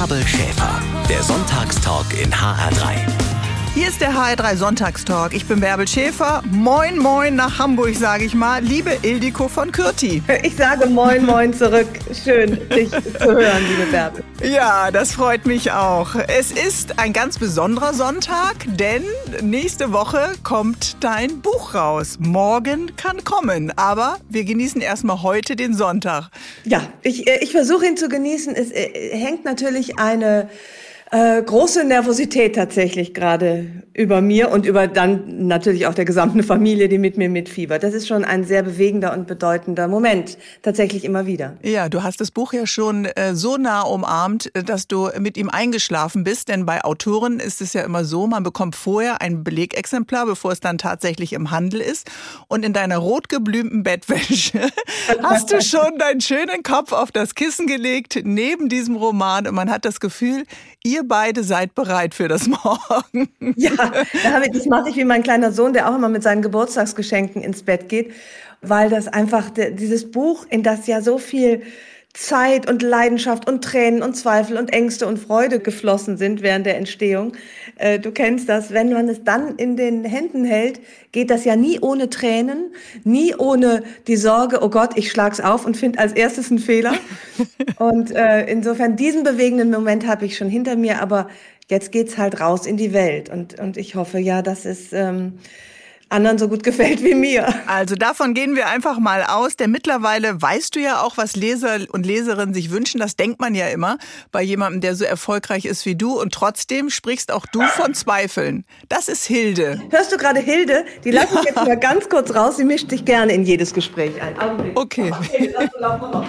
Bärbel Schäfer, der Sonntagstalk in HR3. Hier ist der HR3 Sonntagstalk. Ich bin Bärbel Schäfer. Moin, moin nach Hamburg, sage ich mal. Liebe Ildiko von Kürti. Ich sage moin, moin zurück. Schön, dich zu hören, liebe Bärbel. Ja, das freut mich auch. Es ist ein ganz besonderer Sonntag, denn nächste Woche kommt dein Buch raus. Morgen kann kommen, aber wir genießen erstmal heute den Sonntag. Ja, ich versuche ihn zu genießen. Es hängt natürlich eine große Nervosität tatsächlich gerade über mir und über dann natürlich auch der gesamten Familie, die mit mir mitfiebert. Das ist schon ein sehr bewegender und bedeutender Moment, tatsächlich immer wieder. Ja, du hast das Buch ja schon so nah umarmt, dass du mit ihm eingeschlafen bist, denn bei Autoren ist es ja immer so, man bekommt vorher ein Belegexemplar, bevor es dann tatsächlich im Handel ist, und in deiner rotgeblümten Bettwäsche hast du schon deinen schönen Kopf auf das Kissen gelegt, neben diesem Roman, und man hat das Gefühl, ihr beide seid bereit für das Morgen. Ja, das mache ich wie mein kleiner Sohn, der auch immer mit seinen Geburtstagsgeschenken ins Bett geht, weil das einfach dieses Buch, in das ja so viel Zeit und Leidenschaft und Tränen und Zweifel und Ängste und Freude geflossen sind während der Entstehung. Du kennst das, wenn man es dann in den Händen hält, geht das ja nie ohne Tränen, nie ohne die Sorge, oh Gott, ich schlag's auf und finde als erstes einen Fehler. Und insofern, diesen bewegenden Moment habe ich schon hinter mir, aber jetzt geht's halt raus in die Welt. Und ich hoffe ja, dass es anderen so gut gefällt wie mir. Also davon gehen wir einfach mal aus, denn mittlerweile weißt du ja auch, was Leser und Leserinnen sich wünschen. Das denkt man ja immer bei jemandem, der so erfolgreich ist wie du. Und trotzdem sprichst auch du von Zweifeln. Das ist Hilde. Hörst du gerade Hilde? Die lasse ich jetzt mal ganz kurz raus. Sie mischt sich gerne in jedes Gespräch ein. Augenblick. Okay. Lauf mal raus.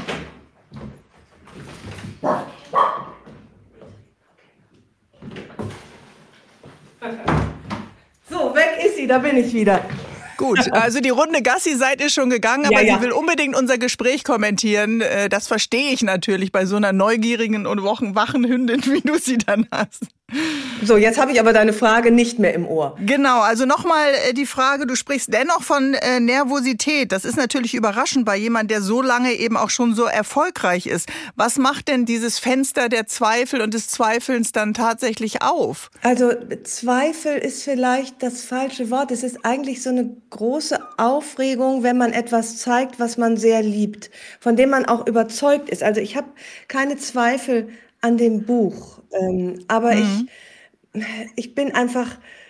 So, weg ist sie, da bin ich wieder. Gut, also die Runde Gassi seid ihr schon gegangen, aber ja. sie will unbedingt unser Gespräch kommentieren. Das verstehe ich natürlich bei so einer neugierigen und wachen Hündin, wie du sie dann hast. So, jetzt habe ich aber deine Frage nicht mehr im Ohr. Genau, also nochmal die Frage, du sprichst dennoch von Nervosität. Das ist natürlich überraschend bei jemandem, der so lange eben auch schon so erfolgreich ist. Was macht denn dieses Fenster der Zweifel und des Zweifelns dann tatsächlich auf? Also Zweifel ist vielleicht das falsche Wort. Es ist eigentlich so eine große Aufregung, wenn man etwas zeigt, was man sehr liebt, von dem man auch überzeugt ist. Also ich habe keine Zweifel an dem Buch, aber ich bin einfach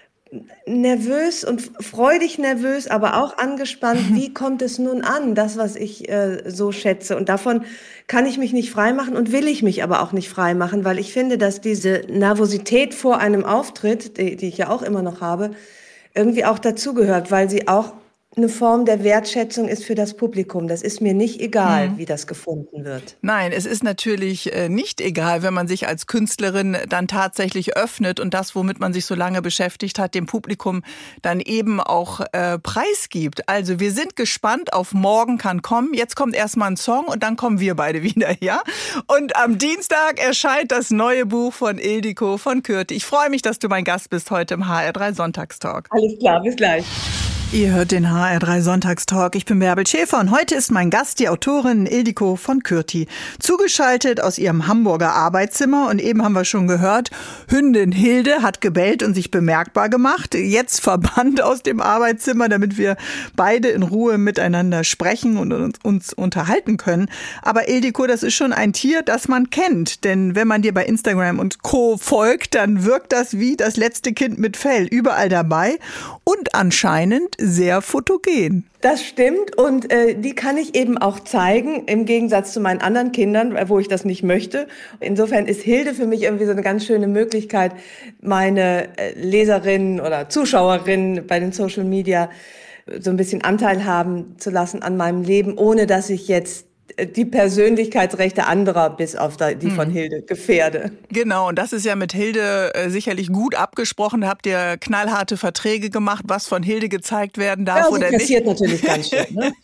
nervös und freudig nervös, aber auch angespannt. Wie kommt es nun an, das, was ich so schätze? Und davon kann ich mich nicht freimachen und will ich mich aber auch nicht freimachen, weil ich finde, dass diese Nervosität vor einem Auftritt, die ich ja auch immer noch habe, irgendwie auch dazugehört, weil sie auch eine Form der Wertschätzung ist für das Publikum. Das ist mir nicht egal, wie das gefunden wird. Nein, es ist natürlich nicht egal, wenn man sich als Künstlerin dann tatsächlich öffnet und das, womit man sich so lange beschäftigt hat, dem Publikum dann eben auch preisgibt. Also wir sind gespannt auf Morgen kann kommen. Jetzt kommt erstmal ein Song und dann kommen wir beide wieder, ja? Und am Dienstag erscheint das neue Buch von Ildiko von Kürti. Ich freue mich, dass du mein Gast bist heute im HR3 Sonntagstalk. Alles klar, bis gleich. Ihr hört den HR3 Sonntagstalk. Ich bin Bärbel Schäfer und heute ist mein Gast die Autorin Ildiko von Kürti. Zugeschaltet aus ihrem Hamburger Arbeitszimmer, und eben haben wir schon gehört, Hündin Hilde hat gebellt und sich bemerkbar gemacht. Jetzt verbannt aus dem Arbeitszimmer, damit wir beide in Ruhe miteinander sprechen und uns unterhalten können. Aber Ildiko, das ist schon ein Tier, das man kennt. Denn wenn man dir bei Instagram und Co. folgt, dann wirkt das wie das letzte Kind mit Fell. Überall dabei und anscheinend sehr fotogen. Das stimmt, und die kann ich eben auch zeigen, im Gegensatz zu meinen anderen Kindern, wo ich das nicht möchte. Insofern ist Hilde für mich irgendwie so eine ganz schöne Möglichkeit, meine Leserinnen oder Zuschauerinnen bei den Social Media so ein bisschen Anteil haben zu lassen an meinem Leben, ohne dass ich jetzt die Persönlichkeitsrechte anderer bis auf die von Hilde gefährde. Genau, und das ist ja mit Hilde sicherlich gut abgesprochen. Da habt ihr knallharte Verträge gemacht, was von Hilde gezeigt werden darf oder nicht. Das passiert natürlich ganz schön. Ne?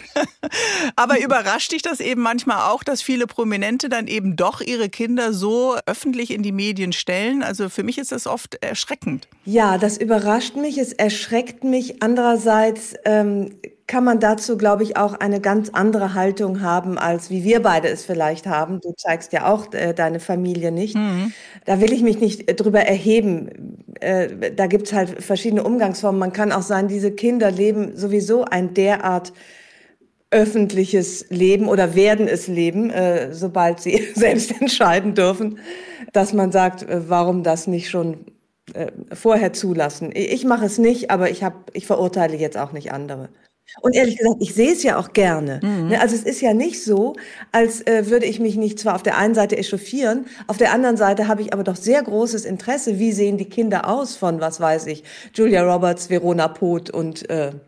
Aber überrascht dich das eben manchmal auch, dass viele Prominente dann eben doch ihre Kinder so öffentlich in die Medien stellen? Also für mich ist das oft erschreckend. Ja, das überrascht mich, es erschreckt mich. Andererseits kann man dazu, glaube ich, auch eine ganz andere Haltung haben, als wie wir beide es vielleicht haben. Du zeigst ja auch deine Familie nicht. Da will ich mich nicht drüber erheben. Da gibt's halt verschiedene Umgangsformen. Man kann auch sagen, diese Kinder leben sowieso ein derart öffentliches Leben oder werden es leben, sobald sie selbst entscheiden dürfen, dass man sagt, warum das nicht schon vorher zulassen. Ich mache es nicht, aber ich verurteile jetzt auch nicht andere. Und ehrlich gesagt, ich sehe es ja auch gerne. Ne, also es ist ja nicht so, als würde ich mich nicht zwar auf der einen Seite echauffieren, auf der anderen Seite habe ich aber doch sehr großes Interesse, wie sehen die Kinder aus von, was weiß ich, Julia Roberts, Verona Poth und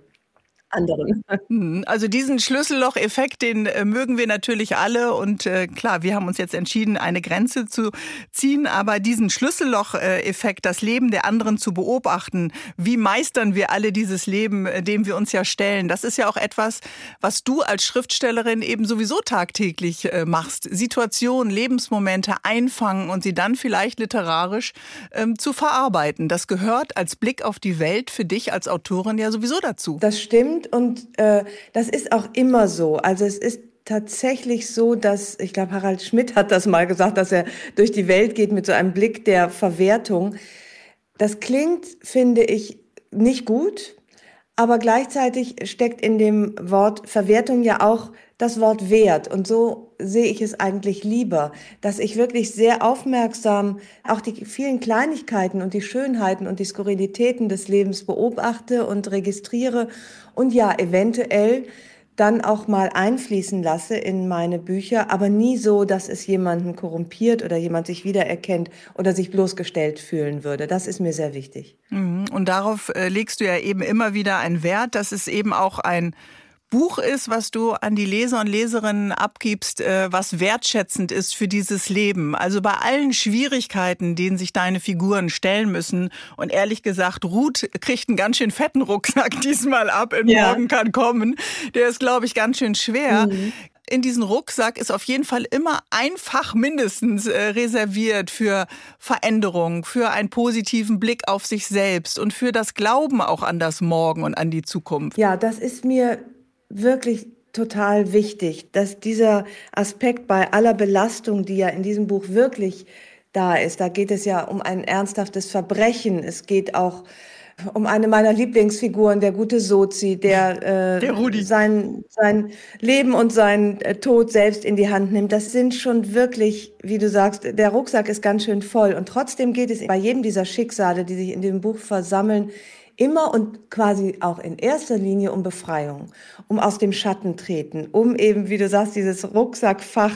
anderen. Also diesen Schlüsselloch-Effekt, den mögen wir natürlich alle und klar, wir haben uns jetzt entschieden, eine Grenze zu ziehen, aber diesen Schlüsselloch-Effekt, das Leben der anderen zu beobachten, wie meistern wir alle dieses Leben, dem wir uns ja stellen, das ist ja auch etwas, was du als Schriftstellerin eben sowieso tagtäglich machst. Situationen, Lebensmomente einfangen und sie dann vielleicht literarisch zu verarbeiten. Das gehört als Blick auf die Welt für dich als Autorin ja sowieso dazu. Das stimmt. Und das ist auch immer so. Also es ist tatsächlich so, dass, ich glaube, Harald Schmidt hat das mal gesagt, dass er durch die Welt geht mit so einem Blick der Verwertung. Das klingt, finde ich, nicht gut, aber gleichzeitig steckt in dem Wort Verwertung ja auch das Wort Wert. Und so sehe ich es eigentlich lieber, dass ich wirklich sehr aufmerksam auch die vielen Kleinigkeiten und die Schönheiten und die Skurrilitäten des Lebens beobachte und registriere und ja, eventuell dann auch mal einfließen lasse in meine Bücher, aber nie so, dass es jemanden korrumpiert oder jemand sich wiedererkennt oder sich bloßgestellt fühlen würde. Das ist mir sehr wichtig. Und darauf legst du ja eben immer wieder einen Wert, dass es eben auch ein Buch ist, was du an die Leser und Leserinnen abgibst, was wertschätzend ist für dieses Leben. Also bei allen Schwierigkeiten, denen sich deine Figuren stellen müssen. Und ehrlich gesagt, Ruth kriegt einen ganz schön fetten Rucksack diesmal ab in Morgen kann kommen. Der ist, glaube ich, ganz schön schwer. In diesen Rucksack ist auf jeden Fall immer ein Fach mindestens reserviert für Veränderung, für einen positiven Blick auf sich selbst und für das Glauben auch an das Morgen und an die Zukunft. Ja, das ist mir wirklich total wichtig, dass dieser Aspekt bei aller Belastung, die ja in diesem Buch wirklich da ist, da geht es ja um ein ernsthaftes Verbrechen, es geht auch um eine meiner Lieblingsfiguren, der gute Sozi, der Rudi. sein Leben und seinen Tod selbst in die Hand nimmt. Das sind schon wirklich, wie du sagst, der Rucksack ist ganz schön voll. Und trotzdem geht es bei jedem dieser Schicksale, die sich in dem Buch versammeln, immer und quasi auch in erster Linie um Befreiung, um aus dem Schatten treten, um eben, wie du sagst, dieses Rucksackfach,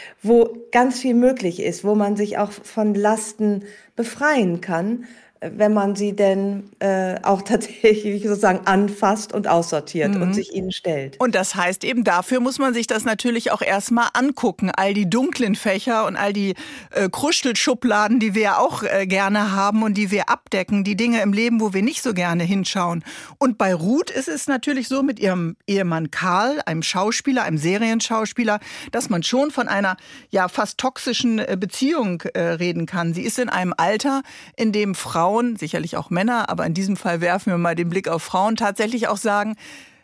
wo ganz viel möglich ist, wo man sich auch von Lasten befreien kann, wenn man sie denn auch tatsächlich sozusagen anfasst und aussortiert und sich ihnen stellt. Und das heißt eben, dafür muss man sich das natürlich auch erstmal angucken. All die dunklen Fächer und all die Kruschelschubladen, die wir ja auch gerne haben und die wir abdecken, die Dinge im Leben, wo wir nicht so gerne hinschauen. Und bei Ruth ist es natürlich so mit ihrem Ehemann Karl, einem Schauspieler, einem Serienschauspieler, dass man schon von einer ja fast toxischen Beziehung reden kann. Sie ist in einem Alter, in dem Frauen, sicherlich auch Männer, aber in diesem Fall werfen wir mal den Blick auf Frauen, tatsächlich auch sagen,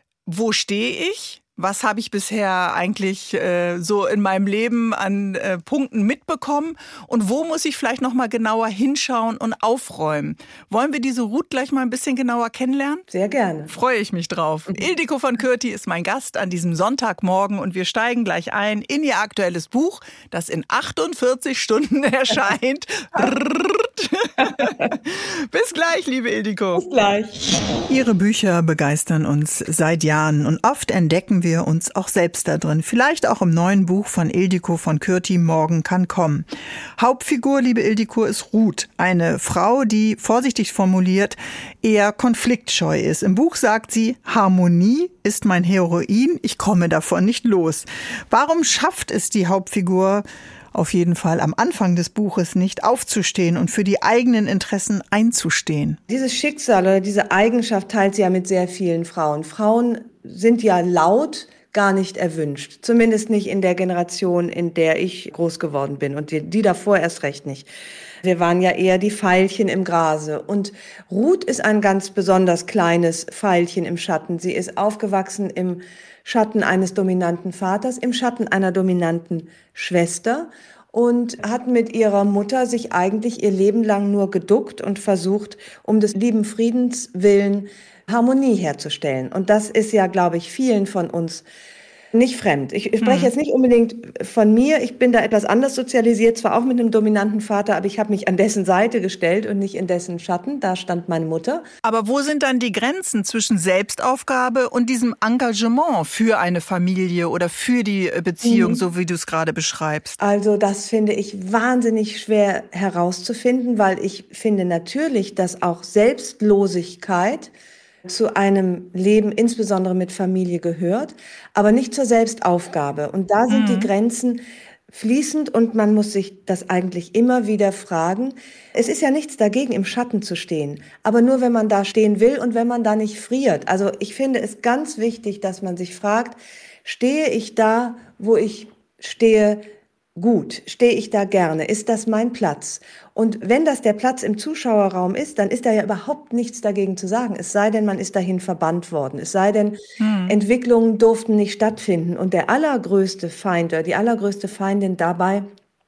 wo stehe ich? Was habe ich bisher eigentlich so in meinem Leben an Punkten mitbekommen? Und wo muss ich vielleicht noch mal genauer hinschauen und aufräumen? Wollen wir diese Ruth gleich mal ein bisschen genauer kennenlernen? Sehr gerne. Freue ich mich drauf. Ildiko von Kürti ist mein Gast an diesem Sonntagmorgen und wir steigen gleich ein in ihr aktuelles Buch, das in 48 Stunden erscheint. Bis gleich, liebe Ildiko. Bis gleich. Ihre Bücher begeistern uns seit Jahren und oft entdecken wir uns auch selbst da drin. Vielleicht auch im neuen Buch von Ildiko von Kürti, Morgen kann kommen. Hauptfigur, liebe Ildiko, ist Ruth. Eine Frau, die, vorsichtig formuliert, eher konfliktscheu ist. Im Buch sagt sie, Harmonie ist mein Heroin, ich komme davon nicht los. Warum schafft es die Hauptfigur auf jeden Fall am Anfang des Buches nicht aufzustehen und für die eigenen Interessen einzustehen? Dieses Schicksal oder diese Eigenschaft teilt sie ja mit sehr vielen Frauen. Frauen sind ja laut, gar nicht erwünscht. Zumindest nicht in der Generation, in der ich groß geworden bin und die davor erst recht nicht. Wir waren ja eher die Veilchen im Grase. Und Ruth ist ein ganz besonders kleines Veilchen im Schatten. Sie ist aufgewachsen im Schatten eines dominanten Vaters, im Schatten einer dominanten Schwester und hat mit ihrer Mutter sich eigentlich ihr Leben lang nur geduckt und versucht, um des lieben Friedens willen Harmonie herzustellen. Und das ist ja, glaube ich, vielen von uns nicht fremd. Ich spreche jetzt nicht unbedingt von mir. Ich bin da etwas anders sozialisiert, zwar auch mit einem dominanten Vater, aber ich habe mich an dessen Seite gestellt und nicht in dessen Schatten. Da stand meine Mutter. Aber wo sind dann die Grenzen zwischen Selbstaufgabe und diesem Engagement für eine Familie oder für die Beziehung, so wie du es gerade beschreibst? Also das finde ich wahnsinnig schwer herauszufinden, weil ich finde natürlich, dass auch Selbstlosigkeit zu einem Leben, insbesondere mit Familie, gehört, aber nicht zur Selbstaufgabe. Und da sind die Grenzen fließend und man muss sich das eigentlich immer wieder fragen. Es ist ja nichts dagegen, im Schatten zu stehen, aber nur, wenn man da stehen will und wenn man da nicht friert. Also ich finde es ganz wichtig, dass man sich fragt, stehe ich da, wo ich stehe, gut? Stehe ich da gerne? Ist das mein Platz? Und wenn das der Platz im Zuschauerraum ist, dann ist da ja überhaupt nichts dagegen zu sagen. Es sei denn, man ist dahin verbannt worden. Es sei denn, Entwicklungen durften nicht stattfinden. Und der allergrößte Feind oder die allergrößte Feindin dabei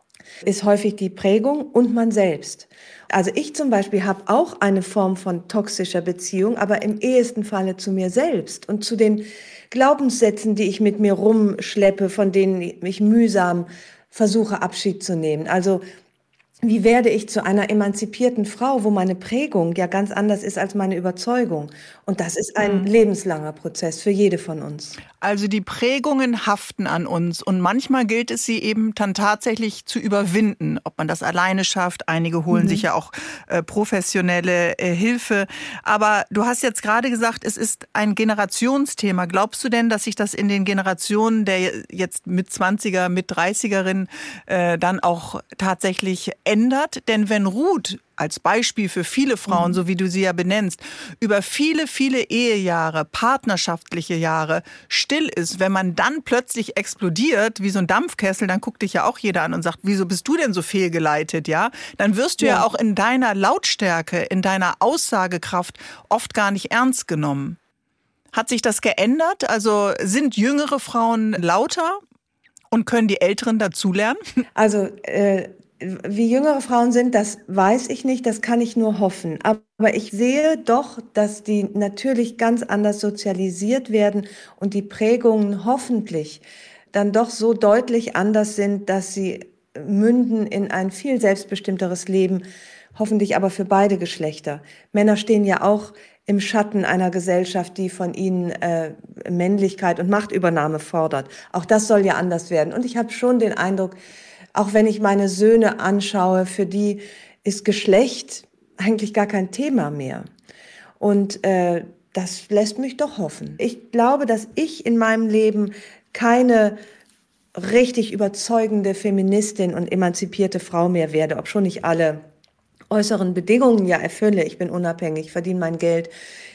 ist häufig die Prägung und man selbst. Also ich zum Beispiel habe auch eine Form von toxischer Beziehung, aber im ehesten Falle zu mir selbst und zu den Glaubenssätzen, die ich mit mir rumschleppe, von denen ich mühsam versuche, Abschied zu nehmen. Also wie werde ich zu einer emanzipierten Frau, wo meine Prägung ja ganz anders ist als meine Überzeugung? Und das ist ein lebenslanger Prozess für jede von uns. Also die Prägungen haften an uns und manchmal gilt es, sie eben dann tatsächlich zu überwinden, ob man das alleine schafft. Einige holen sich ja auch professionelle Hilfe. Aber du hast jetzt gerade gesagt, es ist ein Generationsthema. Glaubst du denn, dass sich das in den Generationen der jetzt mit 20er, mit 30erin dann auch tatsächlich ändert? Denn wenn Ruth als Beispiel für viele Frauen, so wie du sie ja benennst, über viele, viele Ehejahre, partnerschaftliche Jahre still ist, wenn man dann plötzlich explodiert, wie so ein Dampfkessel, dann guckt dich ja auch jeder an und sagt, wieso bist du denn so fehlgeleitet, ja? Dann wirst du ja auch in deiner Lautstärke, in deiner Aussagekraft oft gar nicht ernst genommen. Hat sich das geändert? Also sind jüngere Frauen lauter und können die Älteren dazulernen? Also wie jüngere Frauen sind, das weiß ich nicht, das kann ich nur hoffen. Aber ich sehe doch, dass die natürlich ganz anders sozialisiert werden und die Prägungen hoffentlich dann doch so deutlich anders sind, dass sie münden in ein viel selbstbestimmteres Leben, hoffentlich aber für beide Geschlechter. Männer stehen ja auch im Schatten einer Gesellschaft, die von ihnen Männlichkeit und Machtübernahme fordert. Auch das soll ja anders werden. Und ich habe schon den Eindruck, auch wenn ich meine Söhne anschaue, für die ist Geschlecht eigentlich gar kein Thema mehr. Und das lässt mich doch hoffen. Ich glaube, dass ich in meinem Leben keine richtig überzeugende Feministin und emanzipierte Frau mehr werde, obschon ich alle äußeren Bedingungen ja erfülle. Ich bin unabhängig, verdiene mein Geld.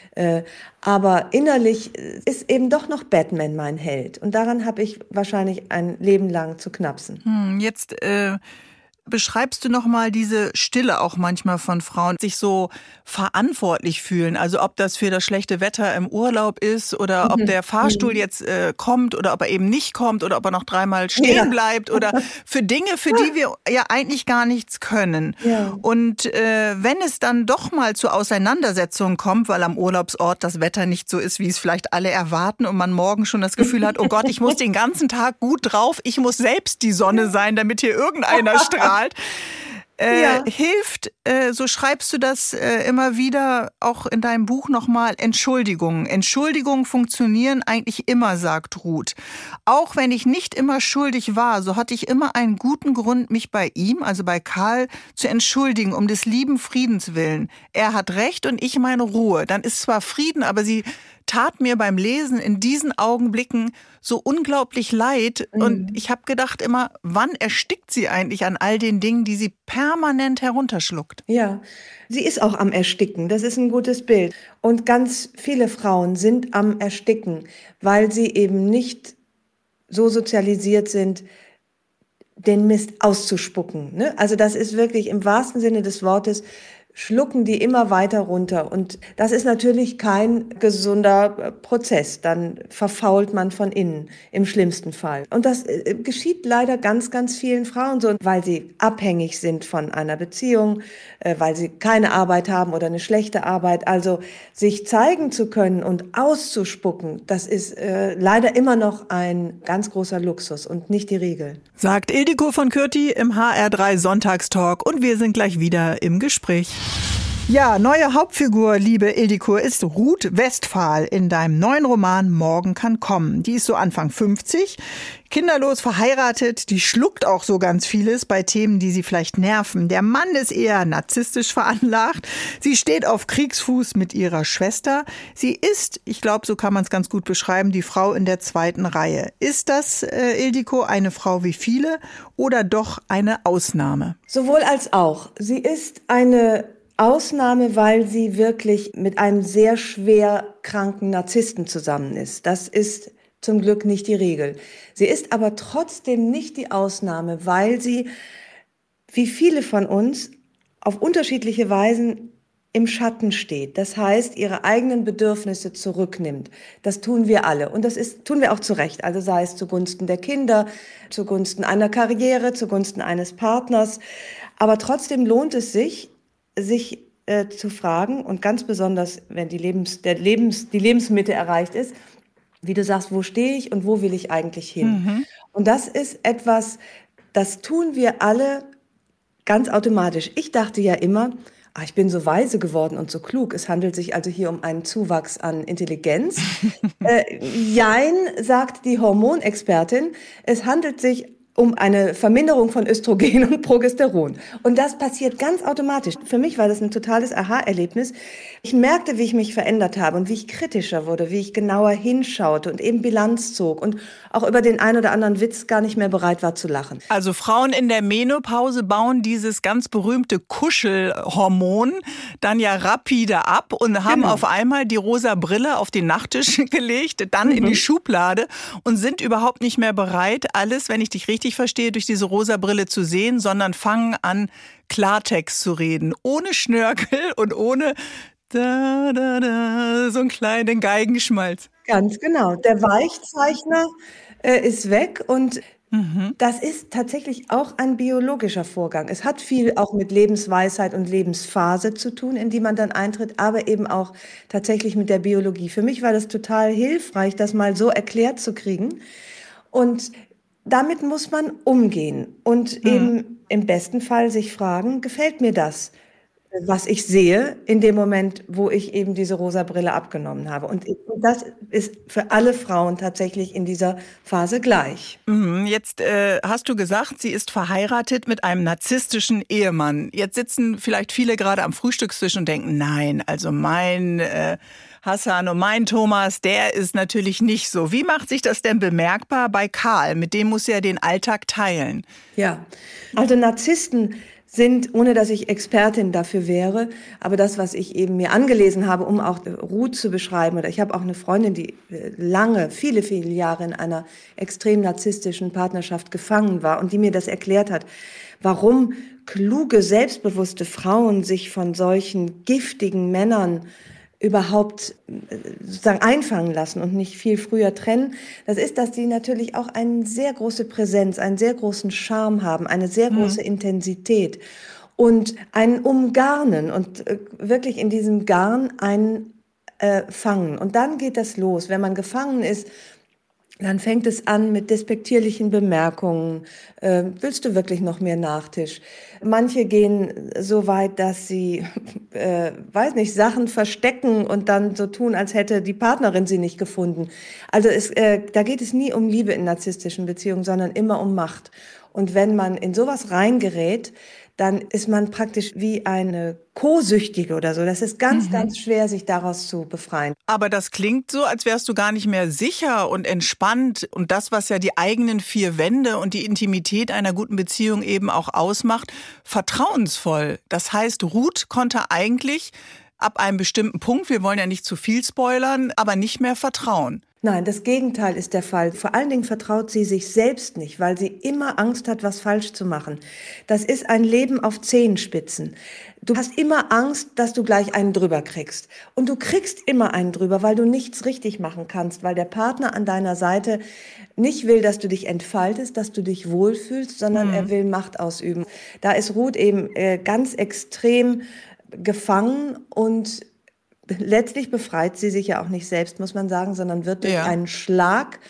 Aber innerlich ist eben doch noch Batman mein Held. Und daran habe ich wahrscheinlich ein Leben lang zu knapsen. Jetzt beschreibst du noch mal diese Stille auch manchmal von Frauen, sich so verantwortlich fühlen. Also ob das für das schlechte Wetter im Urlaub ist oder ob der Fahrstuhl jetzt kommt oder ob er eben nicht kommt oder ob er noch 3-mal stehen bleibt oder für Dinge, für die wir ja eigentlich gar nichts können. Ja. Und wenn es dann doch mal zu Auseinandersetzungen kommt, weil am Urlaubsort das Wetter nicht so ist, wie es vielleicht alle erwarten und man morgen schon das Gefühl hat, oh Gott, ich muss den ganzen Tag gut drauf, ich muss selbst die Sonne sein, damit hier irgendeiner strahlt. Hilft, so schreibst du das immer wieder auch in deinem Buch nochmal, Entschuldigungen. Entschuldigungen funktionieren eigentlich immer, sagt Ruth. Auch wenn ich nicht immer schuldig war, so hatte ich immer einen guten Grund, mich bei ihm, also bei Karl, zu entschuldigen, um des lieben Friedens willen. Er hat Recht und ich meine Ruhe. Dann ist zwar Frieden, aber sie tat mir beim Lesen in diesen Augenblicken so unglaublich leid. Und ich habe gedacht immer, wann erstickt sie eigentlich an all den Dingen, die sie permanent herunterschluckt? Ja, sie ist auch am Ersticken. Das ist ein gutes Bild. Und ganz viele Frauen sind am Ersticken, weil sie eben nicht so sozialisiert sind, den Mist auszuspucken. Ne? Also das ist wirklich im wahrsten Sinne des Wortes, schlucken die immer weiter runter. Und das ist natürlich kein gesunder Prozess. Dann verfault man von innen, im schlimmsten Fall. Und das geschieht leider ganz, ganz vielen Frauen so, weil sie abhängig sind von einer Beziehung, weil sie keine Arbeit haben oder eine schlechte Arbeit. Also sich zeigen zu können und auszuspucken, das ist leider immer noch ein ganz großer Luxus und nicht die Regel. Sagt Ildiko von Kürti im HR3 Sonntagstalk und wir sind gleich wieder im Gespräch. Ja, neue Hauptfigur, liebe Ildiko, ist Ruth Westphal in deinem neuen Roman Morgen kann kommen. Die ist so Anfang 50, kinderlos verheiratet, die schluckt auch so ganz vieles bei Themen, die sie vielleicht nerven. Der Mann ist eher narzisstisch veranlagt. Sie steht auf Kriegsfuß mit ihrer Schwester. Sie ist, ich glaube, so kann man es ganz gut beschreiben, die Frau in der zweiten Reihe. Ist das, Ildiko, eine Frau wie viele oder doch eine Ausnahme? Sowohl als auch. Sie ist eine Ausnahme, weil sie wirklich mit einem sehr schwer kranken Narzissten zusammen ist. Das ist zum Glück nicht die Regel. Sie ist aber trotzdem nicht die Ausnahme, weil sie, wie viele von uns, auf unterschiedliche Weisen im Schatten steht. Das heißt, ihre eigenen Bedürfnisse zurücknimmt. Das tun wir alle. Und tun wir auch zu Recht. Also sei es zugunsten der Kinder, zugunsten einer Karriere, zugunsten eines Partners. Aber trotzdem lohnt es sich zu fragen und ganz besonders, wenn die Lebensmitte erreicht ist, wie du sagst, wo stehe ich und wo will ich eigentlich hin? Mhm. Und das ist etwas, das tun wir alle ganz automatisch. Ich dachte ja immer, ich bin so weise geworden und so klug. Es handelt sich also hier um einen Zuwachs an Intelligenz. Jein, sagt die Hormonexpertin, es handelt sich um eine Verminderung von Östrogen und Progesteron. Und das passiert ganz automatisch. Für mich war das ein totales Aha-Erlebnis. Ich merkte, wie ich mich verändert habe und wie ich kritischer wurde, wie ich genauer hinschaute und eben Bilanz zog und auch über den einen oder anderen Witz gar nicht mehr bereit war zu lachen. Also Frauen in der Menopause bauen dieses ganz berühmte Kuschelhormon dann ja rapide ab und haben auf einmal die rosa Brille auf den Nachttisch gelegt, dann in die Schublade und sind überhaupt nicht mehr bereit, alles, wenn ich dich richtig verstehe, durch diese rosa Brille zu sehen, sondern fangen an, Klartext zu reden. Ohne Schnörkel und ohne so einen kleinen Geigenschmalz. Ganz genau. Der Weichzeichner ist weg und das ist tatsächlich auch ein biologischer Vorgang. Es hat viel auch mit Lebensweisheit und Lebensphase zu tun, in die man dann eintritt, aber eben auch tatsächlich mit der Biologie. Für mich war das total hilfreich, das mal so erklärt zu kriegen. Und damit muss man umgehen und eben im besten Fall sich fragen, gefällt mir das, was ich sehe in dem Moment, wo ich eben diese rosa Brille abgenommen habe. Und das ist für alle Frauen tatsächlich in dieser Phase gleich. Jetzt hast du gesagt, sie ist verheiratet mit einem narzisstischen Ehemann. Jetzt sitzen vielleicht viele gerade am Frühstückstisch und denken, nein, also mein Hassan und mein Thomas, der ist natürlich nicht so. Wie macht sich das denn bemerkbar bei Karl? Mit dem muss er den Alltag teilen. Ja, also Narzissten sind, ohne dass ich Expertin dafür wäre, aber das, was ich eben mir angelesen habe, um auch Ruth zu beschreiben, oder ich habe auch eine Freundin, die viele, viele Jahre in einer extrem narzisstischen Partnerschaft gefangen war und die mir das erklärt hat, warum kluge, selbstbewusste Frauen sich von solchen giftigen Männern überhaupt sozusagen einfangen lassen und nicht viel früher trennen, das ist, dass die natürlich auch eine sehr große Präsenz, einen sehr großen Charme haben, eine sehr große Intensität und ein Umgarnen und wirklich in diesem Garn ein Fangen. Und dann geht das los. Wenn man gefangen ist, dann fängt es an mit despektierlichen Bemerkungen. Willst du wirklich noch mehr Nachtisch? Manche gehen so weit, dass sie, Sachen verstecken und dann so tun, als hätte die Partnerin sie nicht gefunden. Also da geht es nie um Liebe in narzisstischen Beziehungen, sondern immer um Macht. Und wenn man in sowas reingerät, dann ist man praktisch wie eine Co-Süchtige oder so. Das ist ganz, ganz schwer, sich daraus zu befreien. Aber das klingt so, als wärst du gar nicht mehr sicher und entspannt. Und das, was ja die eigenen vier Wände und die Intimität einer guten Beziehung eben auch ausmacht, vertrauensvoll. Das heißt, Ruth konnte eigentlich ab einem bestimmten Punkt, wir wollen ja nicht zu viel spoilern, aber nicht mehr vertrauen. Nein, das Gegenteil ist der Fall. Vor allen Dingen vertraut sie sich selbst nicht, weil sie immer Angst hat, was falsch zu machen. Das ist ein Leben auf Zehenspitzen. Du hast immer Angst, dass du gleich einen drüber kriegst. Und du kriegst immer einen drüber, weil du nichts richtig machen kannst, weil der Partner an deiner Seite nicht will, dass du dich entfaltest, dass du dich wohlfühlst, sondern er will Macht ausüben. Da ist Ruth eben ganz extrem gefangen und letztlich befreit sie sich ja auch nicht selbst, muss man sagen, sondern wird durch einen Schlag.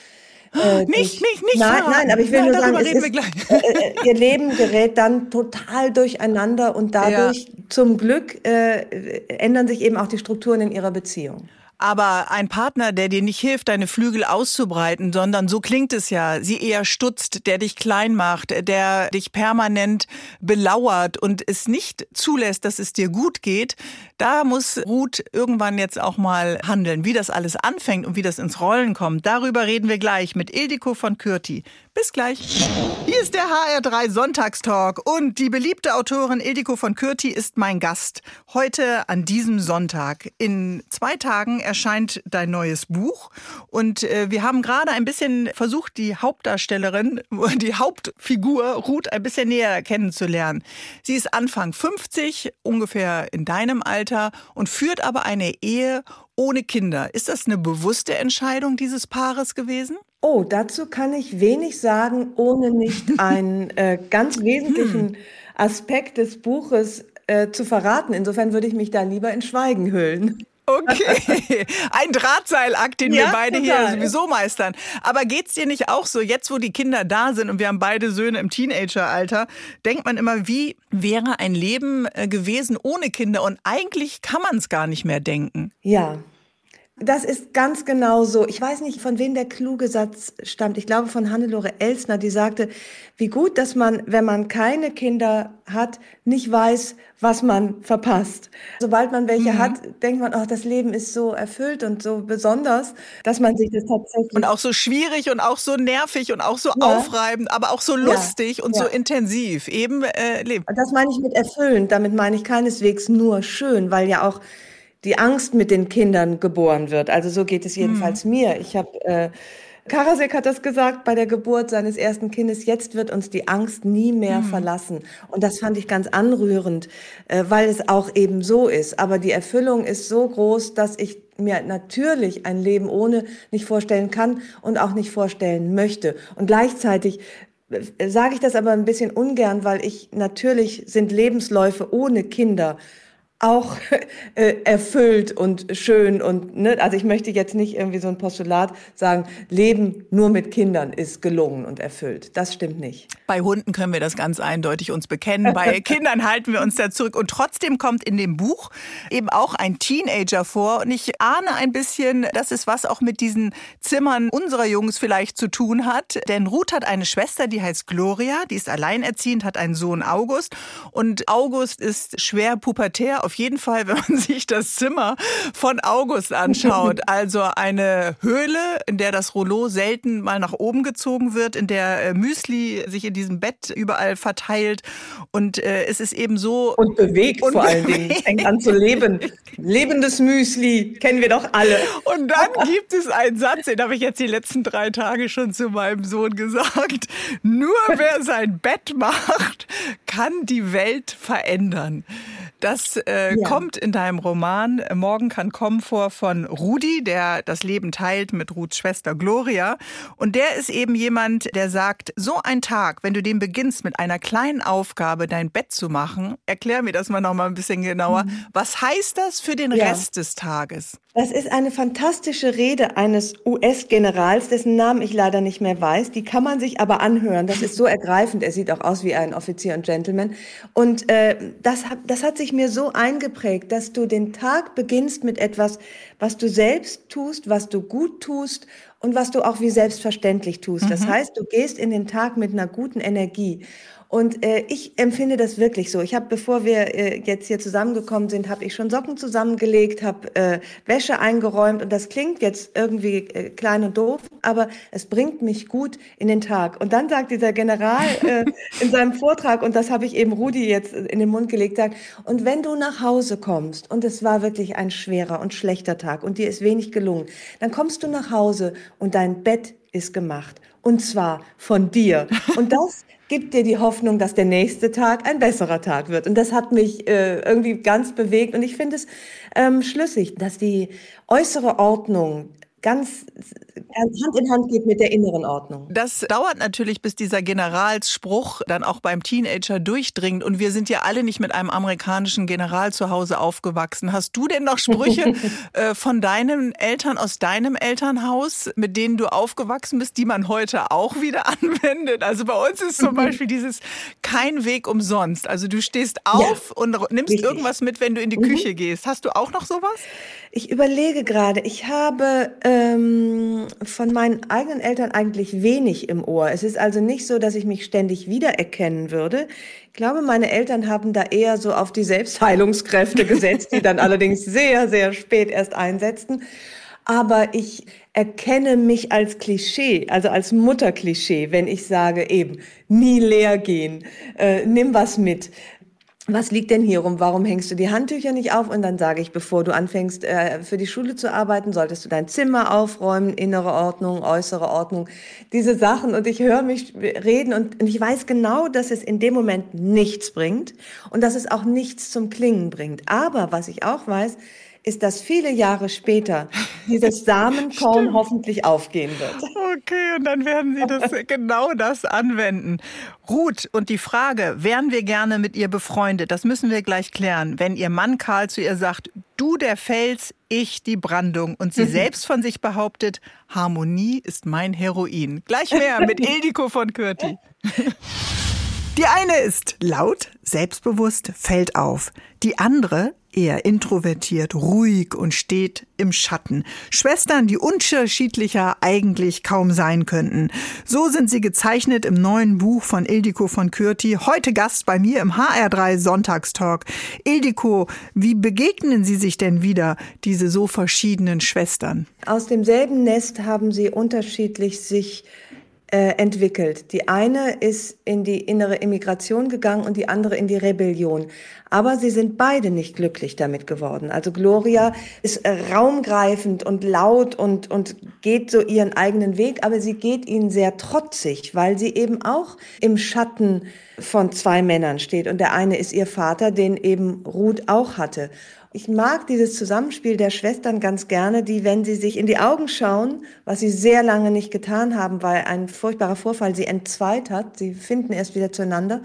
Nicht. Nein, aber ich will nur sagen, reden wir gleich. Ihr Leben gerät dann total durcheinander und dadurch zum Glück ändern sich eben auch die Strukturen in ihrer Beziehung. Aber ein Partner, der dir nicht hilft, deine Flügel auszubreiten, sondern so klingt es ja, sie eher stutzt, der dich klein macht, der dich permanent belauert und es nicht zulässt, dass es dir gut geht, da muss Ruth irgendwann jetzt auch mal handeln. Wie das alles anfängt und wie das ins Rollen kommt, darüber reden wir gleich mit Ildiko von Kürti. Bis gleich. Hier ist der HR3 Sonntagstalk und die beliebte Autorin Ildiko von Kürti ist mein Gast. Heute an diesem Sonntag. In 2 Tagen erscheint dein neues Buch und wir haben gerade ein bisschen versucht, die Hauptdarstellerin, die Hauptfigur Ruth ein bisschen näher kennenzulernen. Sie ist Anfang 50, ungefähr in deinem Alter und führt aber eine Ehe ohne Kinder. Ist das eine bewusste Entscheidung dieses Paares gewesen? Oh, dazu kann ich wenig sagen, ohne nicht einen ganz wesentlichen Aspekt des Buches zu verraten. Insofern würde ich mich da lieber in Schweigen hüllen. Okay, ein Drahtseilakt, den wir beide total. hier sowieso meistern. Aber geht's dir nicht auch so, jetzt wo die Kinder da sind und wir haben beide Söhne im Teenageralter, denkt man immer, wie wäre ein Leben gewesen ohne Kinder? Und eigentlich kann man es gar nicht mehr denken. Ja. Das ist ganz genau so. Ich weiß nicht, von wem der kluge Satz stammt. Ich glaube von Hannelore Elsner, die sagte, wie gut, dass man, wenn man keine Kinder hat, nicht weiß, was man verpasst. Sobald man welche hat, denkt man, ach, das Leben ist so erfüllt und so besonders, dass man sich das tatsächlich... Und auch so schwierig und auch so nervig und auch so aufreibend, aber auch so lustig und so intensiv eben leben. Das meine ich mit erfüllend. Damit meine ich keineswegs nur schön, weil ja auch die Angst mit den Kindern geboren wird. Also so geht es jedenfalls mir. Ich habe, Karasek hat das gesagt bei der Geburt seines ersten Kindes, jetzt wird uns die Angst nie mehr verlassen. Und das fand ich ganz anrührend, weil es auch eben so ist. Aber die Erfüllung ist so groß, dass ich mir natürlich ein Leben ohne nicht vorstellen kann und auch nicht vorstellen möchte. Und gleichzeitig sage ich das aber ein bisschen ungern, weil natürlich sind Lebensläufe ohne Kinder auch erfüllt und schön und also ich möchte jetzt nicht irgendwie so ein Postulat sagen, Leben nur mit Kindern ist gelungen und erfüllt. Das stimmt nicht. Bei Hunden können wir das ganz eindeutig uns bekennen. Bei Kindern halten wir uns da zurück. Und trotzdem kommt in dem Buch eben auch ein Teenager vor. Und ich ahne ein bisschen, dass es was auch mit diesen Zimmern unserer Jungs vielleicht zu tun hat. Denn Ruth hat eine Schwester, die heißt Gloria. Die ist alleinerziehend, hat einen Sohn August. Und August ist schwer pubertär. Auf jeden Fall, wenn man sich das Zimmer von August anschaut. Also eine Höhle, in der das Rollo selten mal nach oben gezogen wird, in der Müsli sich in diesem Bett überall verteilt. Und es ist eben so... Und bewegt vor allen Dingen. Fängt an zu leben. Lebendes Müsli, kennen wir doch alle. Und dann gibt es einen Satz, den habe ich jetzt die letzten 3 Tage schon zu meinem Sohn gesagt. Nur wer sein Bett macht, kann die Welt verändern. Das kommt in deinem Roman Morgen kann kommen vor von Rudi, der das Leben teilt mit Ruths Schwester Gloria. Und der ist eben jemand, der sagt, so ein Tag, wenn du den beginnst mit einer kleinen Aufgabe, dein Bett zu machen, erklär mir das mal noch mal ein bisschen genauer. Was heißt das für den Rest des Tages? Das ist eine fantastische Rede eines US-Generals, dessen Namen ich leider nicht mehr weiß. Die kann man sich aber anhören. Das ist so ergreifend. Er sieht auch aus wie ein Offizier und Gentleman. Und das hat sich mir so eingeprägt, dass du den Tag beginnst mit etwas, was du selbst tust, was du gut tust und was du auch wie selbstverständlich tust. Das heißt, du gehst in den Tag mit einer guten Energie. Und ich empfinde das wirklich so. Ich habe, bevor wir jetzt hier zusammengekommen sind, habe ich schon Socken zusammengelegt, habe Wäsche eingeräumt und das klingt jetzt irgendwie klein und doof, aber es bringt mich gut in den Tag. Und dann sagt dieser General in seinem Vortrag, und das habe ich eben Rudi jetzt in den Mund gelegt, sagt, und wenn du nach Hause kommst und es war wirklich ein schwerer und schlechter Tag und dir ist wenig gelungen, dann kommst du nach Hause und dein Bett ist gemacht. Und zwar von dir. Und das gibt dir die Hoffnung, dass der nächste Tag ein besserer Tag wird. Und das hat mich irgendwie ganz bewegt. Und ich finde es schlüssig, dass die äußere Ordnung ganz Hand in Hand geht mit der inneren Ordnung. Das dauert natürlich, bis dieser Generalsspruch dann auch beim Teenager durchdringt. Und wir sind ja alle nicht mit einem amerikanischen General zu Hause aufgewachsen. Hast du denn noch Sprüche von deinen Eltern aus deinem Elternhaus, mit denen du aufgewachsen bist, die man heute auch wieder anwendet? Also bei uns ist zum Beispiel dieses kein Weg umsonst. Also du stehst auf und nimmst richtig irgendwas mit, wenn du in die Küche gehst. Hast du auch noch sowas? Ich überlege gerade, ich habe von meinen eigenen Eltern eigentlich wenig im Ohr. Es ist also nicht so, dass ich mich ständig wiedererkennen würde. Ich glaube, meine Eltern haben da eher so auf die Selbstheilungskräfte gesetzt, die dann allerdings sehr, sehr spät erst einsetzten. Aber ich erkenne mich als Klischee, also als Mutterklischee, wenn ich sage eben, nie leer gehen, nimm was mit. Was liegt denn hier rum? Warum hängst du die Handtücher nicht auf? Und dann sage ich, bevor du anfängst, für die Schule zu arbeiten, solltest du dein Zimmer aufräumen, innere Ordnung, äußere Ordnung, diese Sachen. Und ich höre mich reden und ich weiß genau, dass es in dem Moment nichts bringt und dass es auch nichts zum Klingen bringt. Aber was ich auch weiß, ist, dass viele Jahre später dieses Samenkorn hoffentlich aufgehen wird. Okay, und dann werden Sie genau das anwenden. Ruth, und die Frage, wären wir gerne mit ihr befreundet, das müssen wir gleich klären. Wenn ihr Mann Karl zu ihr sagt, du der Fels, ich die Brandung, und sie selbst von sich behauptet, Harmonie ist mein Heroin. Gleich mehr mit Ildiko von Kürti. Die eine ist laut, selbstbewusst, fällt auf. Die andere eher introvertiert, ruhig und steht im Schatten. Schwestern, die unterschiedlicher eigentlich kaum sein könnten. So sind sie gezeichnet im neuen Buch von Ildiko von Kürti. Heute Gast bei mir im HR3 Sonntagstalk. Ildiko, wie begegnen Sie sich denn wieder, diese so verschiedenen Schwestern? Aus demselben Nest haben sie unterschiedlich sich entwickelt. Die eine ist in die innere Immigration gegangen und die andere in die Rebellion. Aber sie sind beide nicht glücklich damit geworden. Also Gloria ist raumgreifend und laut und geht so ihren eigenen Weg, aber sie geht ihn sehr trotzig, weil sie eben auch im Schatten von zwei Männern steht. Und der eine ist ihr Vater, den eben Ruth auch hatte. Ich mag dieses Zusammenspiel der Schwestern ganz gerne, die, wenn sie sich in die Augen schauen, was sie sehr lange nicht getan haben, weil ein furchtbarer Vorfall sie entzweit hat, sie finden erst wieder zueinander,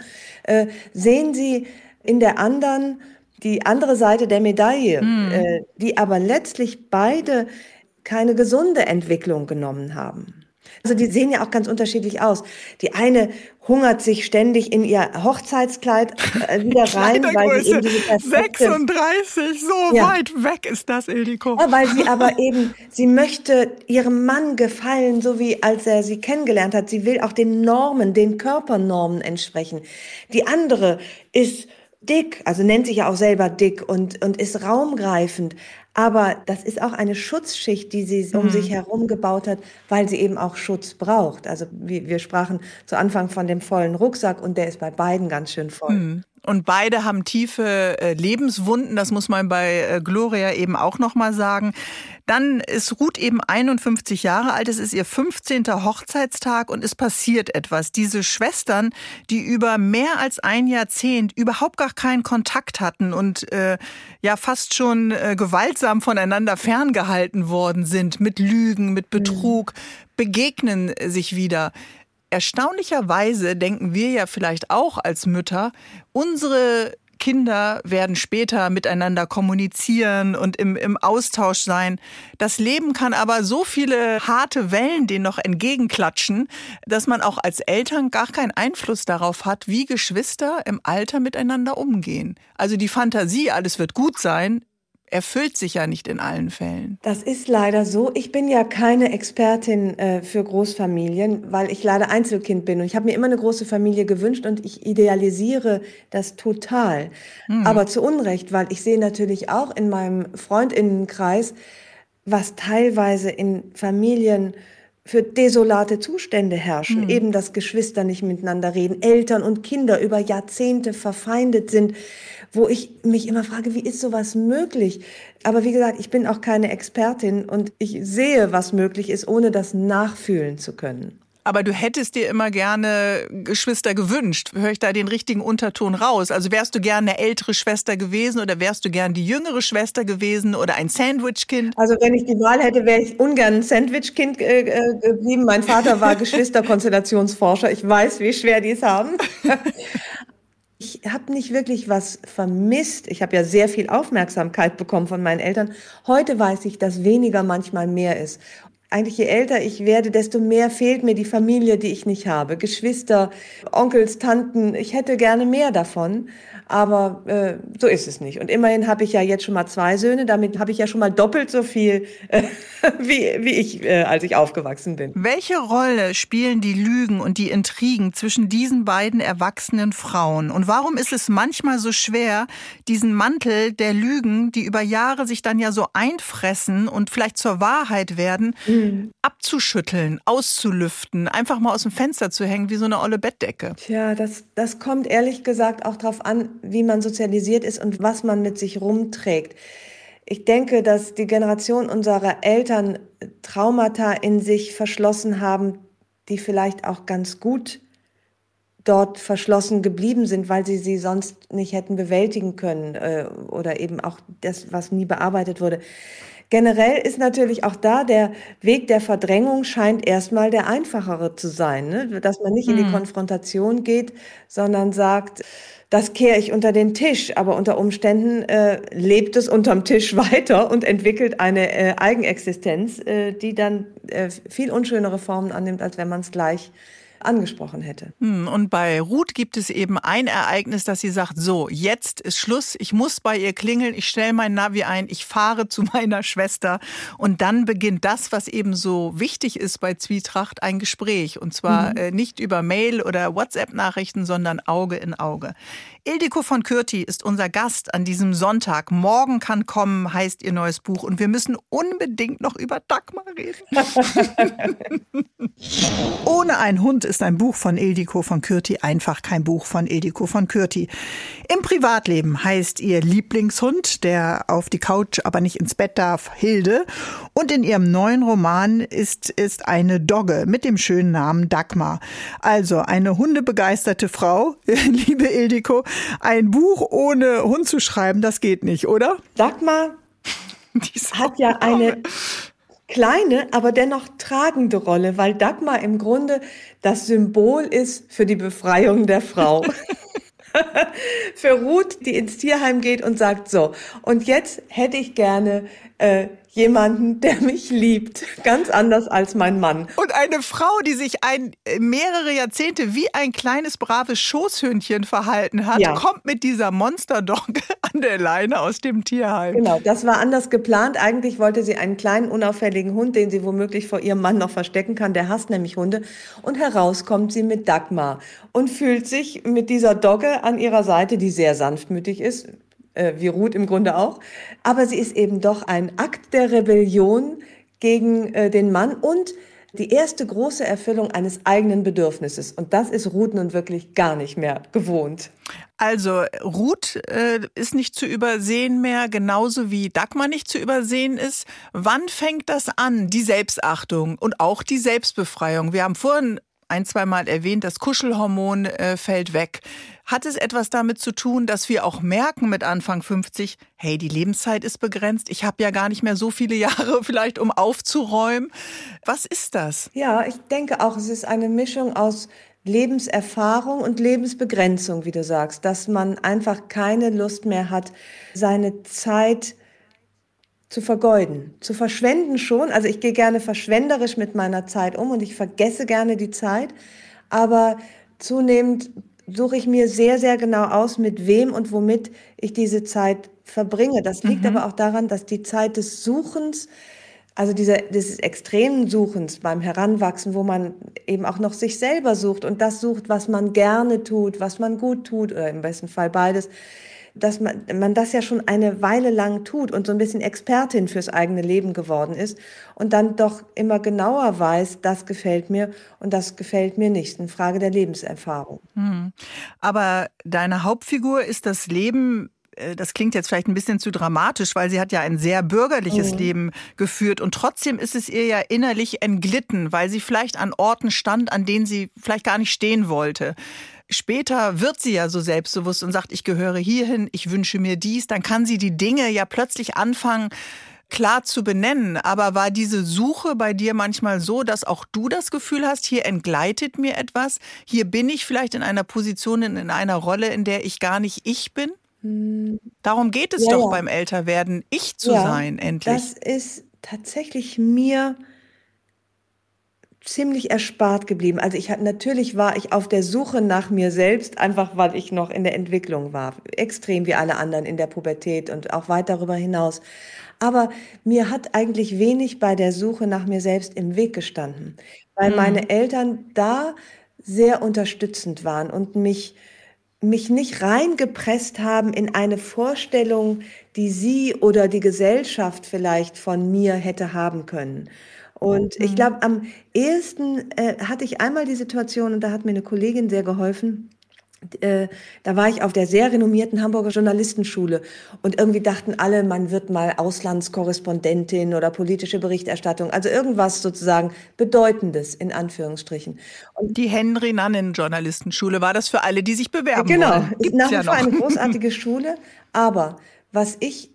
sehen sie in der anderen die andere Seite der Medaille, die aber letztlich beide keine gesunde Entwicklung genommen haben. Also die sehen ja auch ganz unterschiedlich aus. Die eine hungert sich ständig in ihr Hochzeitskleid wieder rein, weil sie eben diese perfekte 36, so weit weg ist das, Ildiko. Ja, weil sie aber eben, sie möchte ihrem Mann gefallen, so wie als er sie kennengelernt hat. Sie will auch den Normen, den Körpernormen entsprechen. Die andere ist dick, also nennt sich ja auch selber dick und ist raumgreifend. Aber das ist auch eine Schutzschicht, die sie um sich herum gebaut hat, weil sie eben auch Schutz braucht. Also wir sprachen zu Anfang von dem vollen Rucksack und der ist bei beiden ganz schön voll. Und beide haben tiefe Lebenswunden, das muss man bei Gloria eben auch nochmal sagen. Dann ist Ruth eben 51 Jahre alt, es ist ihr 15. Hochzeitstag und es passiert etwas. Diese Schwestern, die über mehr als ein Jahrzehnt überhaupt gar keinen Kontakt hatten und ja fast schon gewaltsam voneinander ferngehalten worden sind, mit Lügen, mit Betrug, begegnen sich wieder. Erstaunlicherweise denken wir ja vielleicht auch als Mütter, unsere Kinder werden später miteinander kommunizieren und im Austausch sein. Das Leben kann aber so viele harte Wellen denen noch entgegenklatschen, dass man auch als Eltern gar keinen Einfluss darauf hat, wie Geschwister im Alter miteinander umgehen. Also die Fantasie, alles wird gut sein, erfüllt sich ja nicht in allen Fällen. Das ist leider so. Ich bin ja keine Expertin für Großfamilien, weil ich leider Einzelkind bin. Und ich habe mir immer eine große Familie gewünscht und ich idealisiere das total. Aber zu Unrecht, weil ich sehe natürlich auch in meinem Freundinnenkreis, was teilweise in Familien für desolate Zustände herrschen. Eben, dass Geschwister nicht miteinander reden, Eltern und Kinder über Jahrzehnte verfeindet sind, wo ich mich immer frage, wie ist sowas möglich? Aber wie gesagt, ich bin auch keine Expertin und ich sehe, was möglich ist, ohne das nachfühlen zu können. Aber du hättest dir immer gerne Geschwister gewünscht. Höre ich da den richtigen Unterton raus? Also wärst du gerne eine ältere Schwester gewesen oder wärst du gern die jüngere Schwester gewesen oder ein Sandwich-Kind? Also wenn ich die Wahl hätte, wäre ich ungern ein Sandwich-Kind geblieben. Mein Vater war Geschwisterkonstellationsforscher. Ich weiß, wie schwer die es haben. Ich habe nicht wirklich was vermisst. Ich habe ja sehr viel Aufmerksamkeit bekommen von meinen Eltern. Heute weiß ich, dass weniger manchmal mehr ist. Eigentlich je älter ich werde, desto mehr fehlt mir die Familie, die ich nicht habe. Geschwister, Onkels, Tanten, ich hätte gerne mehr davon, aber so ist es nicht. Und immerhin habe ich ja jetzt schon mal 2 Söhne, damit habe ich ja schon mal doppelt so viel, wie ich, als ich aufgewachsen bin. Welche Rolle spielen die Lügen und die Intrigen zwischen diesen beiden erwachsenen Frauen? Und warum ist es manchmal so schwer, diesen Mantel der Lügen, die über Jahre sich dann ja so einfressen und vielleicht zur Wahrheit werden, abzuschütteln, auszulüften, einfach mal aus dem Fenster zu hängen wie so eine olle Bettdecke? Tja, das kommt ehrlich gesagt auch darauf an, wie man sozialisiert ist und was man mit sich rumträgt. Ich denke, dass die Generation unserer Eltern Traumata in sich verschlossen haben, die vielleicht auch ganz gut dort verschlossen geblieben sind, weil sie sonst nicht hätten bewältigen können oder eben auch das, was nie bearbeitet wurde. Generell ist natürlich auch da der Weg der Verdrängung scheint erstmal der einfachere zu sein, ne? Dass man nicht in die Konfrontation geht, sondern sagt, das kehre ich unter den Tisch. Aber unter Umständen lebt es unterm Tisch weiter und entwickelt eine Eigenexistenz, die dann viel unschönere Formen annimmt, als wenn man es gleich angesprochen hätte. Und bei Ruth gibt es eben ein Ereignis, dass sie sagt, so, jetzt ist Schluss, ich muss bei ihr klingeln, ich stelle mein Navi ein, ich fahre zu meiner Schwester und dann beginnt das, was eben so wichtig ist bei Zwietracht, ein Gespräch und zwar nicht über Mail oder WhatsApp-Nachrichten, sondern Auge in Auge. Ildiko von Kürti ist unser Gast an diesem Sonntag. Morgen kann kommen, heißt ihr neues Buch und wir müssen unbedingt noch über Dagmar reden. Ohne einen Hund ist ein Buch von Ildiko von Kürti einfach kein Buch von Ildiko von Kürti. Im Privatleben heißt ihr Lieblingshund, der auf die Couch, aber nicht ins Bett darf, Hilde. Und in ihrem neuen Roman ist eine Dogge mit dem schönen Namen Dagmar. Also eine hundebegeisterte Frau, liebe Ildiko. Ein Buch ohne Hund zu schreiben, das geht nicht, oder? Dagmar hat ja eine kleine, aber dennoch tragende Rolle, weil Dagmar im Grunde das Symbol ist für die Befreiung der Frau. Für Ruth, die ins Tierheim geht und sagt, so, und jetzt hätte ich gerne jemanden, der mich liebt, ganz anders als mein Mann. Und eine Frau, die sich mehrere Jahrzehnte wie ein kleines, braves Schoßhündchen verhalten hat, kommt mit dieser Monsterdogge an der Leine aus dem Tierheim. Genau, das war anders geplant. Eigentlich wollte sie einen kleinen, unauffälligen Hund, den sie womöglich vor ihrem Mann noch verstecken kann. Der hasst nämlich Hunde. Und heraus kommt sie mit Dagmar und fühlt sich mit dieser Dogge an ihrer Seite, die sehr sanftmütig ist, wie Ruth im Grunde auch. Aber sie ist eben doch ein Akt der Rebellion gegen den Mann und die erste große Erfüllung eines eigenen Bedürfnisses. Und das ist Ruth nun wirklich gar nicht mehr gewohnt. Also Ruth ist nicht zu übersehen mehr, genauso wie Dagmar nicht zu übersehen ist. Wann fängt das an, die Selbstachtung und auch die Selbstbefreiung? Wir haben vorhin 1-2 Mal erwähnt, das Kuschelhormon fällt weg. Hat es etwas damit zu tun, dass wir auch merken mit Anfang 50, hey, die Lebenszeit ist begrenzt, ich habe ja gar nicht mehr so viele Jahre vielleicht, um aufzuräumen. Was ist das? Ja, ich denke auch, es ist eine Mischung aus Lebenserfahrung und Lebensbegrenzung, wie du sagst, dass man einfach keine Lust mehr hat, seine Zeit zu vergeuden, zu verschwenden schon. Also ich gehe gerne verschwenderisch mit meiner Zeit um und ich vergesse gerne die Zeit, aber zunehmend suche ich mir sehr, sehr genau aus, mit wem und womit ich diese Zeit verbringe. Das liegt aber auch daran, dass die Zeit des Suchens, also dieses extremen Suchens beim Heranwachsen, wo man eben auch noch sich selber sucht und das sucht, was man gerne tut, was man gut tut, oder im besten Fall beides, dass man das ja schon eine Weile lang tut und so ein bisschen Expertin fürs eigene Leben geworden ist und dann doch immer genauer weiß, das gefällt mir und das gefällt mir nicht. Eine Frage der Lebenserfahrung. Aber deine Hauptfigur ist das Leben. Das klingt jetzt vielleicht ein bisschen zu dramatisch, weil sie hat ja ein sehr bürgerliches Leben geführt und trotzdem ist es ihr ja innerlich entglitten, weil sie vielleicht an Orten stand, an denen sie vielleicht gar nicht stehen wollte. Später wird sie ja so selbstbewusst und sagt, ich gehöre hierhin, ich wünsche mir dies. Dann kann sie die Dinge ja plötzlich anfangen, klar zu benennen. Aber war diese Suche bei dir manchmal so, dass auch du das Gefühl hast, hier entgleitet mir etwas, hier bin ich vielleicht in einer Position, in einer Rolle, in der ich gar nicht ich bin? Darum geht es doch beim Älterwerden, ich zu sein, endlich. Das ist tatsächlich mir ziemlich erspart geblieben. Also natürlich war ich auf der Suche nach mir selbst, einfach weil ich noch in der Entwicklung war. Extrem wie alle anderen in der Pubertät und auch weit darüber hinaus. Aber mir hat eigentlich wenig bei der Suche nach mir selbst im Weg gestanden, weil meine Eltern da sehr unterstützend waren und mich nicht reingepresst haben in eine Vorstellung, die sie oder die Gesellschaft vielleicht von mir hätte haben können. Und ich glaube, am ehesten hatte ich einmal die Situation, und da hat mir eine Kollegin sehr geholfen, da war ich auf der sehr renommierten Hamburger Journalistenschule und irgendwie dachten alle, man wird mal Auslandskorrespondentin oder politische Berichterstattung, also irgendwas sozusagen Bedeutendes in Anführungsstrichen. Und die Henry-Nannen-Journalistenschule, war das für alle, die sich bewerben wollen? Genau, ist nach wie vor eine großartige Schule, aber was ich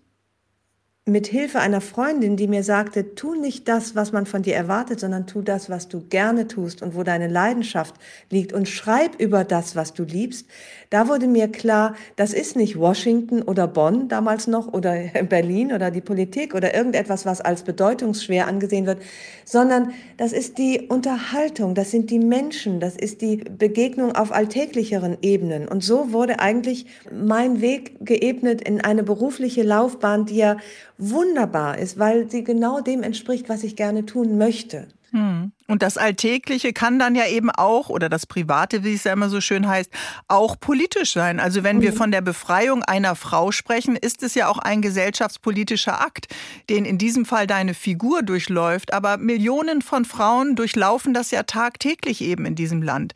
mit Hilfe einer Freundin, die mir sagte, tu nicht das, was man von dir erwartet, sondern tu das, was du gerne tust und wo deine Leidenschaft liegt und schreib über das, was du liebst. Da wurde mir klar, das ist nicht Washington oder Bonn damals noch oder Berlin oder die Politik oder irgendetwas, was als bedeutungsschwer angesehen wird, sondern das ist die Unterhaltung, das sind die Menschen, das ist die Begegnung auf alltäglicheren Ebenen. Und so wurde eigentlich mein Weg geebnet in eine berufliche Laufbahn, die ja wunderbar ist, weil sie genau dem entspricht, was ich gerne tun möchte. Und das Alltägliche kann dann ja eben auch, oder das Private, wie es ja immer so schön heißt, auch politisch sein. Also wenn wir von der Befreiung einer Frau sprechen, ist es ja auch ein gesellschaftspolitischer Akt, den in diesem Fall deine Figur durchläuft. Aber Millionen von Frauen durchlaufen das ja tagtäglich eben in diesem Land.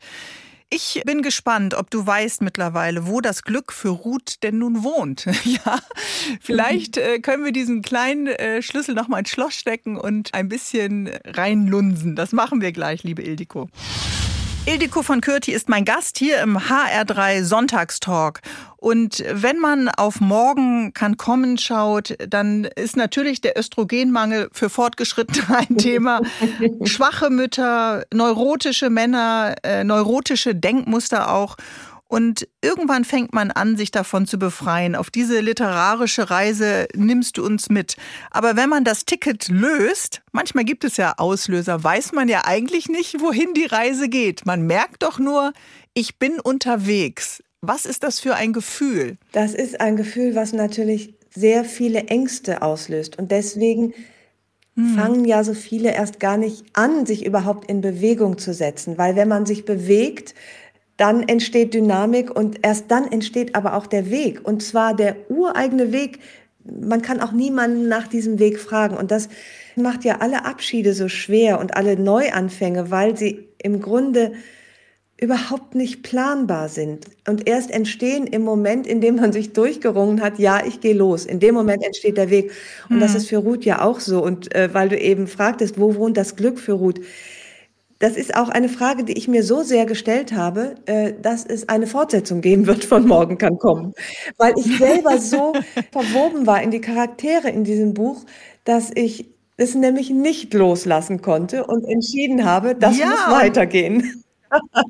Ich bin gespannt, ob du weißt mittlerweile, wo das Glück für Ruth denn nun wohnt. Ja, vielleicht können wir diesen kleinen Schlüssel noch mal ins Schloss stecken und ein bisschen reinlunsen. Das machen wir gleich, liebe Ildiko. Ildiko von Kürti ist mein Gast hier im HR3 Sonntagstalk. Und wenn man auf Morgen kann kommen schaut, dann ist natürlich der Östrogenmangel für Fortgeschrittene ein Thema. Schwache Mütter, neurotische Männer, neurotische Denkmuster auch. Und irgendwann fängt man an, sich davon zu befreien. Auf diese literarische Reise nimmst du uns mit. Aber wenn man das Ticket löst, manchmal gibt es ja Auslöser, weiß man ja eigentlich nicht, wohin die Reise geht. Man merkt doch nur, ich bin unterwegs. Was ist das für ein Gefühl? Das ist ein Gefühl, was natürlich sehr viele Ängste auslöst. Und deswegen fangen ja so viele erst gar nicht an, sich überhaupt in Bewegung zu setzen. Weil wenn man sich bewegt, dann entsteht Dynamik und erst dann entsteht aber auch der Weg. Und zwar der ureigene Weg. Man kann auch niemanden nach diesem Weg fragen. Und das macht ja alle Abschiede so schwer und alle Neuanfänge, weil sie im Grunde überhaupt nicht planbar sind und erst entstehen im Moment, in dem man sich durchgerungen hat, ja, ich gehe los. In dem Moment entsteht der Weg. Und das ist für Ruth ja auch so. Und weil du eben fragtest, wo wohnt das Glück für Ruth? Das ist auch eine Frage, die ich mir so sehr gestellt habe, dass es eine Fortsetzung geben wird von Morgen kann kommen. Weil ich selber so verwoben war in die Charaktere in diesem Buch, dass ich es nämlich nicht loslassen konnte und entschieden habe, das muss weitergehen.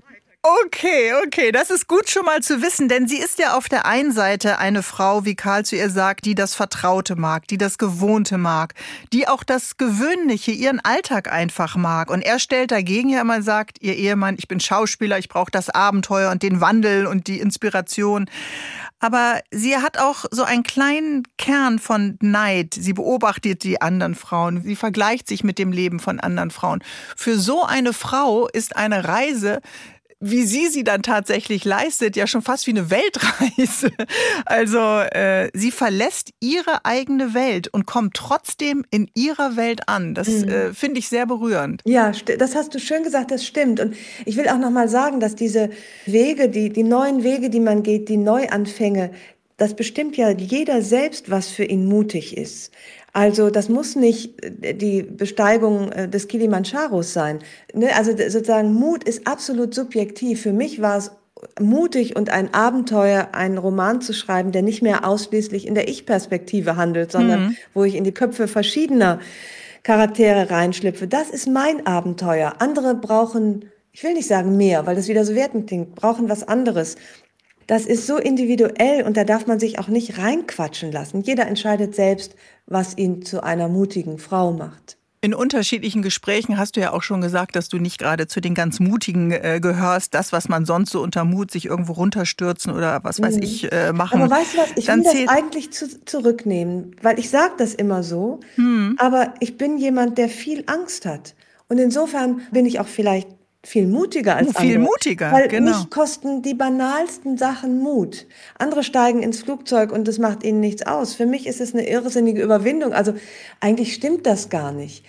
Okay, das ist gut schon mal zu wissen, denn sie ist ja auf der einen Seite eine Frau, wie Karl zu ihr sagt, die das Vertraute mag, die das Gewohnte mag, die auch das Gewöhnliche, ihren Alltag einfach mag. Und er stellt dagegen ja immer, sagt, ihr Ehemann, ich bin Schauspieler, ich brauche das Abenteuer und den Wandel und die Inspiration. Aber sie hat auch so einen kleinen Kern von Neid. Sie beobachtet die anderen Frauen. Sie vergleicht sich mit dem Leben von anderen Frauen. Für so eine Frau ist eine Reise, wie sie dann tatsächlich leistet, ja schon fast wie eine Weltreise. Also sie verlässt ihre eigene Welt und kommt trotzdem in ihrer Welt an. Das finde ich sehr berührend. Ja, das hast du schön gesagt, das stimmt. Und ich will auch noch mal sagen, dass diese Wege, die neuen Wege, die man geht, die Neuanfänge, das bestimmt ja jeder selbst, was für ihn mutig ist. Also das muss nicht die Besteigung des Kilimandscharos sein. Also sozusagen Mut ist absolut subjektiv. Für mich war es mutig und ein Abenteuer, einen Roman zu schreiben, der nicht mehr ausschließlich in der Ich-Perspektive handelt, sondern wo ich in die Köpfe verschiedener Charaktere reinschlüpfe. Das ist mein Abenteuer. Andere brauchen, ich will nicht sagen mehr, weil das wieder so wertend klingt, brauchen was anderes. Das ist so individuell und da darf man sich auch nicht reinquatschen lassen. Jeder entscheidet selbst, was ihn zu einer mutigen Frau macht. In unterschiedlichen Gesprächen hast du ja auch schon gesagt, dass du nicht gerade zu den ganz Mutigen gehörst. Das, was man sonst so unter Mut, sich irgendwo runterstürzen oder was weiß ich machen. Aber weißt du was, ich will das eigentlich zurücknehmen, weil ich sage das immer so, aber ich bin jemand, der viel Angst hat. Und insofern bin ich auch vielleicht viel mutiger als andere. Viel mutiger, weil genau. Mich kosten die banalsten Sachen Mut. Andere steigen ins Flugzeug und das macht ihnen nichts aus. Für mich ist es eine irrsinnige Überwindung. Also eigentlich stimmt das gar nicht.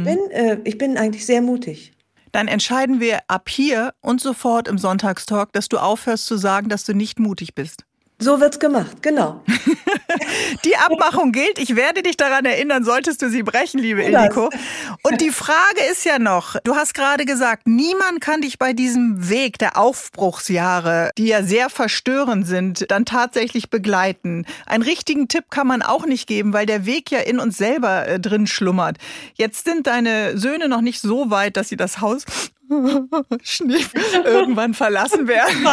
Ich bin eigentlich sehr mutig. Dann entscheiden wir ab hier und sofort im Sonntagstalk, dass du aufhörst zu sagen, dass du nicht mutig bist. So wird's gemacht, genau. Die Abmachung gilt. Ich werde dich daran erinnern, solltest du sie brechen, liebe Ildiko. Und die Frage ist ja noch, du hast gerade gesagt, niemand kann dich bei diesem Weg der Aufbruchsjahre, die ja sehr verstörend sind, dann tatsächlich begleiten. Einen richtigen Tipp kann man auch nicht geben, weil der Weg ja in uns selber drin schlummert. Jetzt sind deine Söhne noch nicht so weit, dass sie das Haus irgendwann verlassen werden.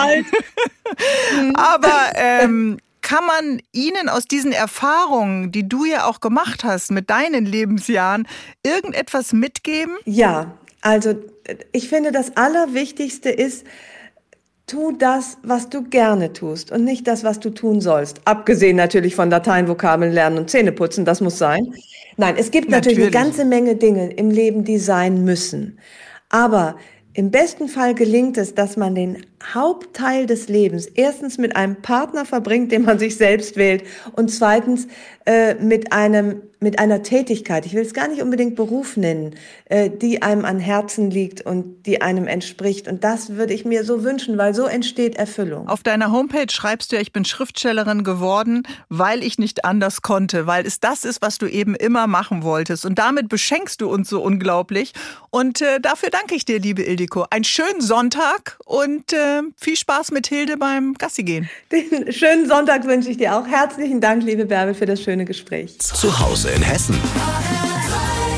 Aber kann man ihnen aus diesen Erfahrungen, die du ja auch gemacht hast mit deinen Lebensjahren, irgendetwas mitgeben? Ja, also ich finde, das Allerwichtigste ist, tu das, was du gerne tust und nicht das, was du tun sollst. Abgesehen natürlich von Dateien, Vokabeln lernen und Zähneputzen, das muss sein. Nein, es gibt natürlich eine ganze Menge Dinge im Leben, die sein müssen. Aber im besten Fall gelingt es, dass man den Hauptteil des Lebens erstens mit einem Partner verbringt, den man sich selbst wählt, und zweitens mit einer Tätigkeit, ich will es gar nicht unbedingt Beruf nennen, die einem an Herzen liegt und die einem entspricht. Und das würde ich mir so wünschen, weil so entsteht Erfüllung. Auf deiner Homepage schreibst du ja, ich bin Schriftstellerin geworden, weil ich nicht anders konnte, weil es das ist, was du eben immer machen wolltest. Und damit beschenkst du uns so unglaublich. Und dafür danke ich dir, liebe Ildiko. Einen schönen Sonntag und viel Spaß mit Hilde beim Gassigehen. Den schönen Sonntag wünsche ich dir auch. Herzlichen Dank, liebe Bärbel, für das schöne Gespräch. Zu Hause in Hessen.